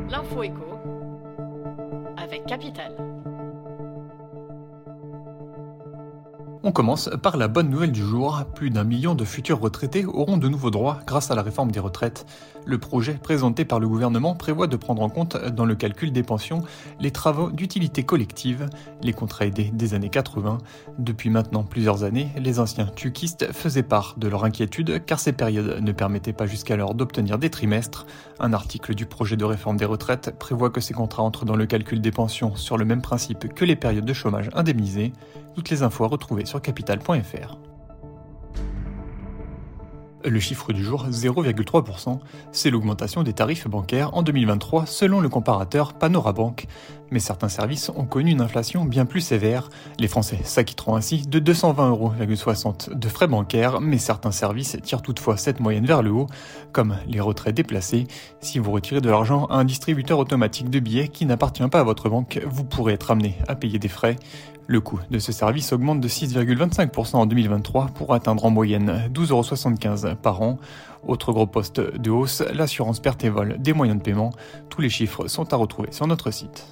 L'info écho avec Capital. On commence par la bonne nouvelle du jour. Plus d'1 million de futurs retraités auront de nouveaux droits grâce à la réforme des retraites. Le projet présenté par le gouvernement prévoit de prendre en compte dans le calcul des pensions les travaux d'utilité collective, les contrats aidés des années 80. Depuis maintenant plusieurs années, les anciens tuquistes faisaient part de leur inquiétude car ces périodes ne permettaient pas jusqu'alors d'obtenir des trimestres. Un article du projet de réforme des retraites prévoit que ces contrats entrent dans le calcul des pensions sur le même principe que les périodes de chômage indemnisées. Toutes les infos à retrouver sur capital.fr. Le chiffre du jour, 0,3%, c'est l'augmentation des tarifs bancaires en 2023 selon le comparateur Panorabank. Mais certains services ont connu une inflation bien plus sévère. Les Français s'acquitteront ainsi de 220,60 € de frais bancaires, mais certains services tirent toutefois cette moyenne vers le haut, comme les retraits déplacés. Si vous retirez de l'argent à un distributeur automatique de billets qui n'appartient pas à votre banque, vous pourrez être amené à payer des frais. Le coût de ce service augmente de 6,25% en 2023 pour atteindre en moyenne 12,75 € par an. Autre gros poste de hausse, l'assurance perte et vol des moyens de paiement. Tous les chiffres sont à retrouver sur notre site.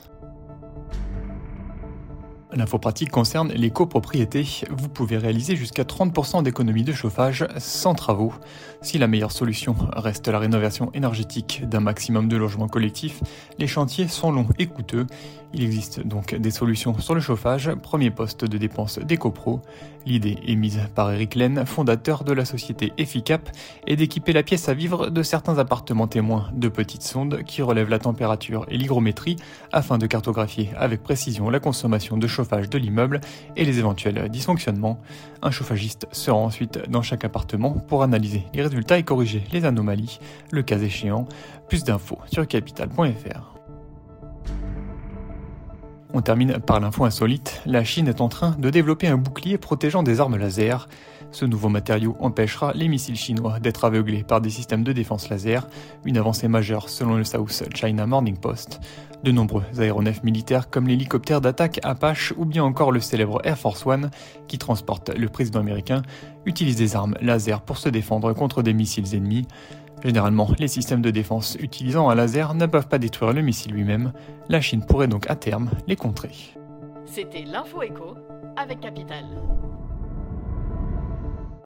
L'info pratique concerne les copropriétés. Vous pouvez réaliser jusqu'à 30% d'économie de chauffage sans travaux. Si la meilleure solution reste la rénovation énergétique d'un maximum de logements collectifs, les chantiers sont longs et coûteux. Il existe donc des solutions sur le chauffage, premier poste de dépense des copros. L'idée émise par Eric Laine, fondateur de la société Efficap, est d'équiper la pièce à vivre de certains appartements témoins de petites sondes qui relèvent la température et l'hygrométrie afin de cartographier avec précision la consommation de chauffage de l'immeuble et les éventuels dysfonctionnements. Un chauffagiste sera ensuite dans chaque appartement pour analyser les résultats et corriger les anomalies, le cas échéant. Plus d'infos sur capital.fr. On termine par l'info insolite. La Chine est en train de développer un bouclier protégeant des armes laser. Ce nouveau matériau empêchera les missiles chinois d'être aveuglés par des systèmes de défense laser, une avancée majeure selon le South China Morning Post. De nombreux aéronefs militaires comme l'hélicoptère d'attaque Apache ou bien encore le célèbre Air Force One qui transporte le président américain utilisent des armes laser pour se défendre contre des missiles ennemis. Généralement, les systèmes de défense utilisant un laser ne peuvent pas détruire le missile lui-même. La Chine pourrait donc à terme les contrer. C'était l'info écho avec Capital.